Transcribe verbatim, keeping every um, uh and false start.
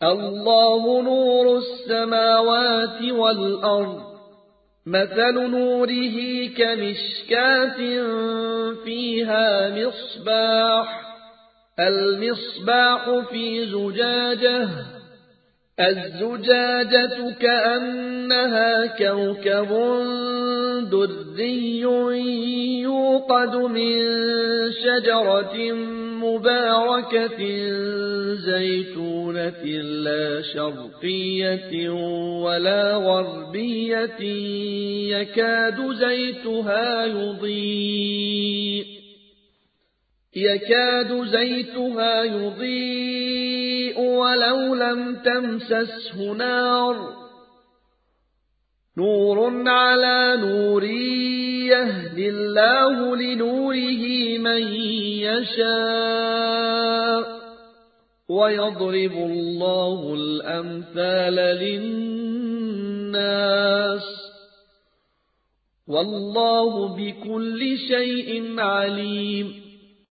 الله نور السماوات والأرض مثل نوره كمشكاة فيها مصباح المصباح في زجاجة الزجاجة كأنها كوكب دري يوقد من شجرة مباركة زيتونة لا شرقية ولا غربية يكاد زيتها يضيء يكاد زيتها يضيء ولو لم تمسسه نار نور على نور يهدي الله لنوره من يشاء ويضرب الله الأمثال للناس والله بكل شيء عليم